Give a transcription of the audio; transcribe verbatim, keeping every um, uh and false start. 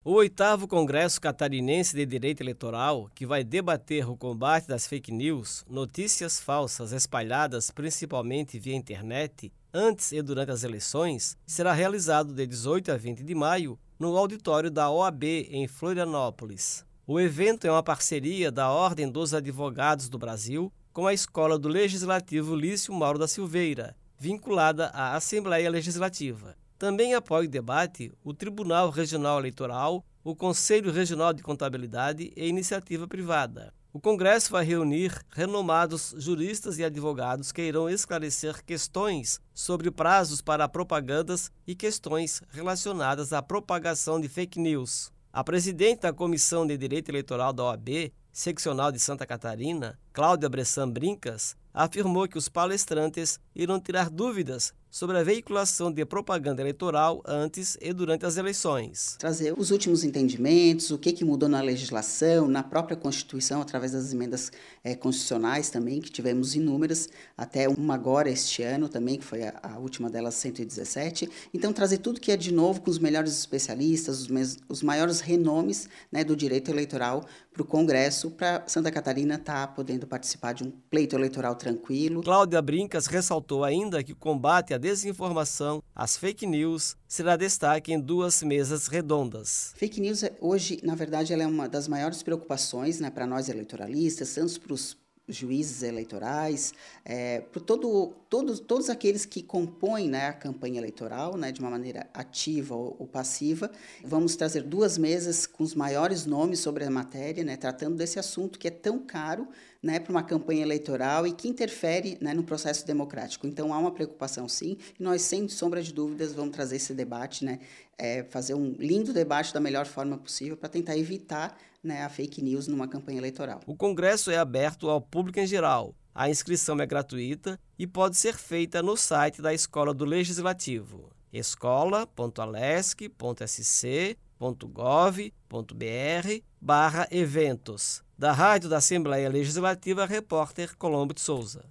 O oitavo Congresso Catarinense de Direito Eleitoral, que vai debater o combate das fake news, notícias falsas espalhadas principalmente via internet, antes e durante as eleições, será realizado de dezoito a vinte de maio no auditório da O A B em Florianópolis. O evento é uma parceria da Ordem dos Advogados do Brasil com a Escola do Legislativo Lício Mauro da Silveira, vinculada à Assembleia Legislativa. Também apoia o debate o Tribunal Regional Eleitoral, o Conselho Regional de Contabilidade e Iniciativa Privada. O Congresso vai reunir renomados juristas e advogados que irão esclarecer questões sobre prazos para propagandas e questões relacionadas à propagação de fake news. A presidente da Comissão de Direito Eleitoral da O A B, seccional de Santa Catarina, Cláudia Bressan Brincas, afirmou que os palestrantes irão tirar dúvidas sobre a veiculação de propaganda eleitoral antes e durante as eleições. Trazer os últimos entendimentos, o que, que mudou na legislação, na própria Constituição, através das emendas é, constitucionais também, que tivemos inúmeras, até uma agora este ano também, que foi a, a última delas, cento e dezessete. Então, trazer tudo que é de novo com os melhores especialistas, os, mes, os maiores renomes, né, do direito eleitoral para o Congresso, para Santa Catarina estar tá podendo participar de um pleito eleitoral tranquilo. Cláudia Brincas ressaltou ainda que o combate à desinformação, as fake news, será destaque em duas mesas redondas. Fake news, hoje, na verdade, ela é uma das maiores preocupações, né, para nós eletoralistas, tanto para os juízes eleitorais, é, por todo, todos, todos aqueles que compõem, né, a campanha eleitoral, né, de uma maneira ativa ou, ou passiva. Vamos trazer duas mesas com os maiores nomes sobre a matéria, né, tratando desse assunto que é tão caro, né, para uma campanha eleitoral e que interfere, né, no processo democrático. Então, há uma preocupação, sim, e nós, sem sombra de dúvidas, vamos trazer esse debate, né, é, fazer um lindo debate da melhor forma possível para tentar evitar, né, a fake news numa campanha eleitoral. O Congresso é aberto ao público em geral. A inscrição é gratuita e pode ser feita no site da Escola do Legislativo, escola ponto alesc ponto s c ponto gov ponto b r barra eventos. Da Rádio da Assembleia Legislativa, repórter Colombo de Souza.